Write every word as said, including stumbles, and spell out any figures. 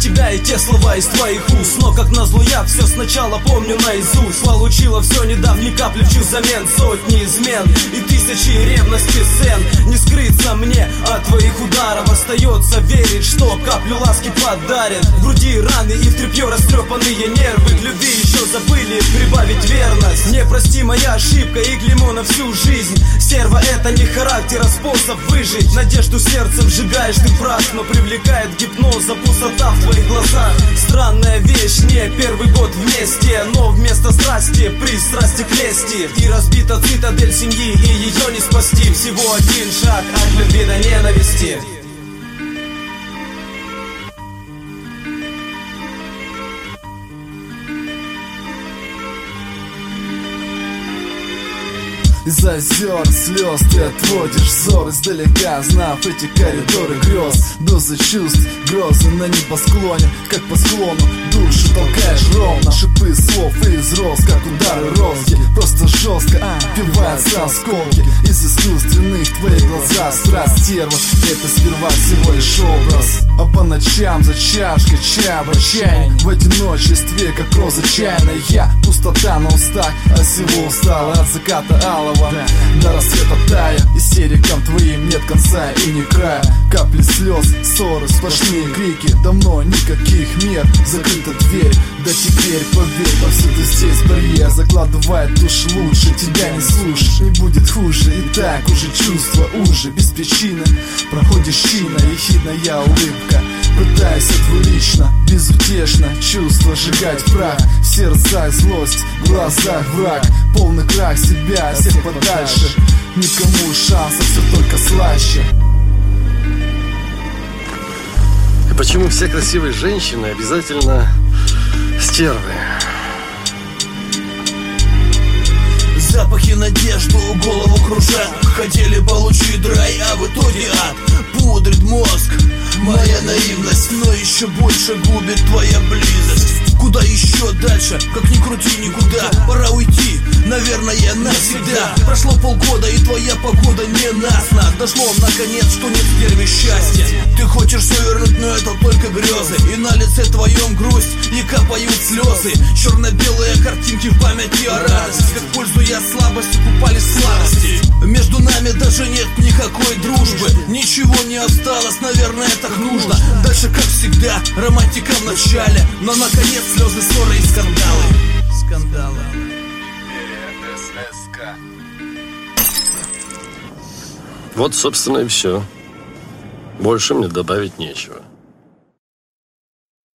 тебя и те слова из твоих уст. Но как назло я все сначала помню наизусть. Получила все, не дав ни капли в чувств взамен. Сотни измен и тысячи ревности сцен. Не скрыться мне от твоих ударов. Остается верить, что каплю ласки подарит. В груди раны и в тряпье растрепанные нервы. К любви еще забыли прибавить верность. Не прости, моя ошибка и клеймо на всю жизнь. Стерва, это не характер, а способ выжить. Надежду сердцем сжигаешь ты прах, но привлекает гипноза пустота в твоих глазах. Странная вещь, не первый год вместе, но вместо страсти пристрасти к лести. И разбита цитадель семьи, и ее не спасти. Всего один шаг от любви до ненависти. Из озер слез ты отводишь взор издалека, знав эти коридоры грез. Дозы чувств, грозы на небосклоне, как по склону душу толкаешь ровно. Шипы слов и взрос, как удары розги. Просто жестко впиваются осколки из искусственных твоих глазах. Страсть стерва, это сперва всего лишь образ. А по ночам за чашкой чая в отчаянии, в одиночестве, как роза чайная. Я пустота на устах, от всего устала, от заката алого до рассвета тая. Истерикам твоим нет конца и ни края. Капли слез, ссоры, сплошные крики. Давно никаких мер, закрыта дверь. Да теперь поверь, повсюду здесь барьер. Закладывает душ лучше, тебя не слушаешь. Не будет хуже, и так уже чувство уже. Без причины проходишь чинно, ехидная улыбка. Пытаюсь двулично, безутешно чувство сжигать в прах. В сердцах злость, в глазах враг. Полный крах себя, всех подальше. Никому шансов, все только слаще. И почему все красивые женщины обязательно стервы? Запахи надежду голову кружат. Хотели получить рай, а в итоге ад. Пудрит мозг моя наивность, но еще больше губит твоя близость. Куда еще дальше, как ни крути никуда. Пора уйти, наверное, навсегда. Прошло полгода и твоя погода ненастна. Дошло наконец, что нет в перве счастья. Ты хочешь все вернуть, но это только грезы. И на лице твоем грусть, и капают слезы. Черно-белые картинки в памяти о радости. Как пользуя слабостью, купались в сладости. Между нами даже нет никакой дружбы. Ничего не осталось, наверное, так нужно. Дальше, как всегда, романтика в начале. Но наконец слезы, ссоры и скандалы. Скандалы. Вот, собственно, и все. Больше мне добавить нечего.